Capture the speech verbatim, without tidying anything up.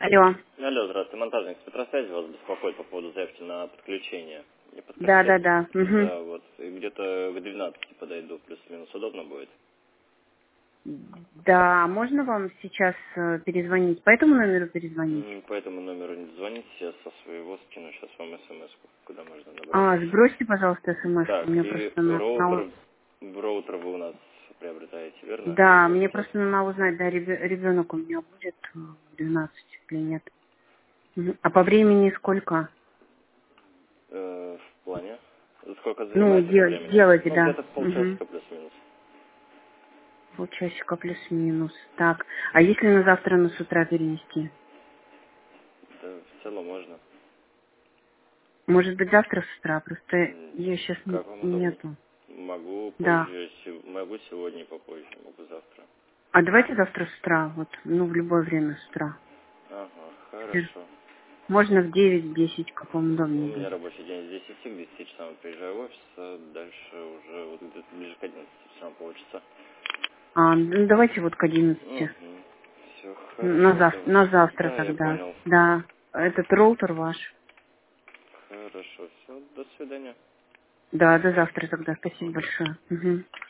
Алло. Алло, здравствуйте, монтажник Петросвязи вас беспокоит по поводу заявки на подключение. Не Да, да, подключать. да. Угу. Да, вот. И где-то к двенадцати подойду, плюс-минус удобно будет. Да, можно вам сейчас э, перезвонить? По этому номеру перезвонить? М, По этому номеру не звоните, я со своего скину сейчас вам смс-ку, куда можно набрать. А, сбросьте, пожалуйста, смс. У Так, меня и просто на, на- роутер, роутер вы у нас приобретаете, верно? Да, Или мне нет? просто надо узнать, да, ребе- ребенок у меня будет э, в двенадцать или нет. Мгм. А по времени сколько? Э, в плане? Сколько Ну, занимаете по де- времени? делать, Ну, да. где-то Угу. полчасика плюс-минус. Полчасика плюс-минус. Так, а если на завтра на с утра перенести? Да, в целом можно. Может быть, завтра с утра? Просто М, я сейчас Как вам удобнее? нету. Могу Да. позже, сев- могу сегодня и попозже, могу завтра. А давайте завтра с утра, вот, ну, в любое время с утра. Ага, хорошо. Можно в девять, десять, как вам У удобнее меня будет. рабочий день с десяти к десяти часам приезжаю в офис, а дальше уже вот где-то ближе к одиннадцати все равно получится. А, ну, давайте вот к одиннадцати. Угу. Все На, хорошо, зав- на давайте. завтра Да, я тогда. понял. Да. Этот роутер ваш. Хорошо, все, до свидания. Да, до завтра тогда. Спасибо большое. Мгм.